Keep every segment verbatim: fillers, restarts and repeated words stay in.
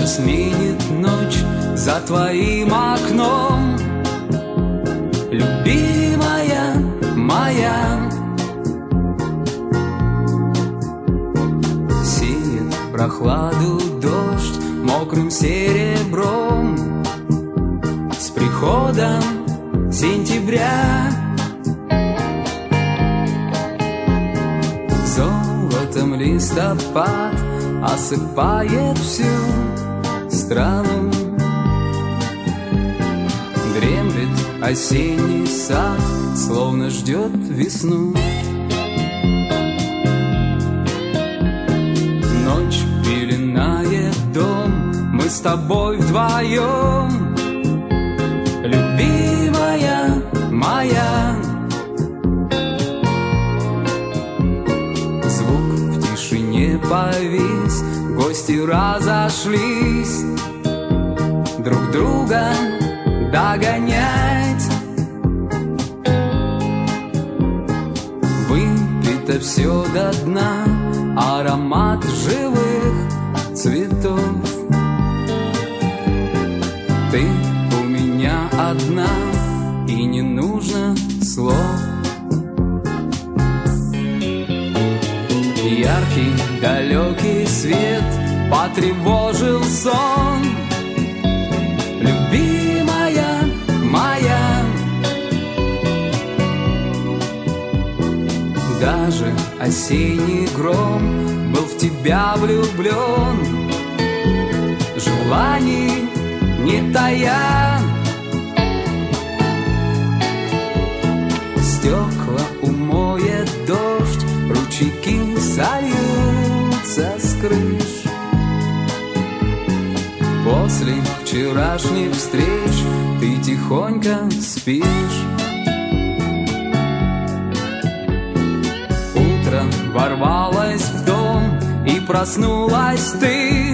сменит ночь за твоим окном. Любимая моя, сеет прохладу дождь мокрым серебром. С приходом сентября золотом листопад осыпает всю страну. Дремлет осенний сад, словно ждет весну. Ночь пеленает дом, мы с тобой вдвоем. Любимая моя, звук в тишине повис, гости разошлись друг друга догонять. Выпито все до дна, аромат живых цветов. Ты у меня одна, и не нужно слов. Яркий далекий свет потревожил сон. Любимая моя, даже осенний гром был в тебя влюблен. Желаний не тая, стекла умоет дождь, ручейки сольются с крыш. После вчерашних встреч ты тихонько спишь. Утро ворвалось в дом, и проснулась ты.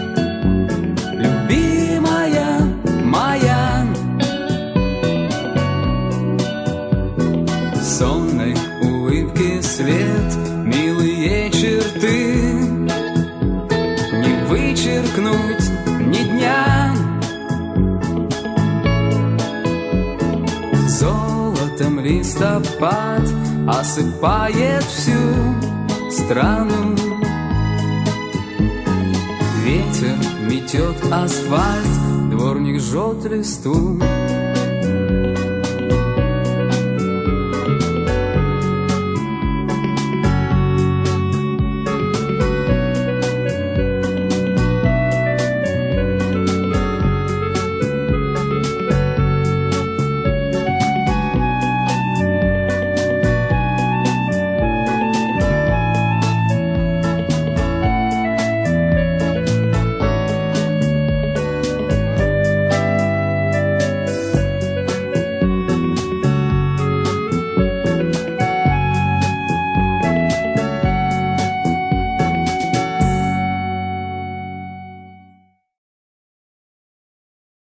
Любимая моя, сонной улыбки свет, милые черты не вычеркнуть ни дня. Золотом листопад осыпает всю страну. Ветер метет асфальт, дворник жжет листву.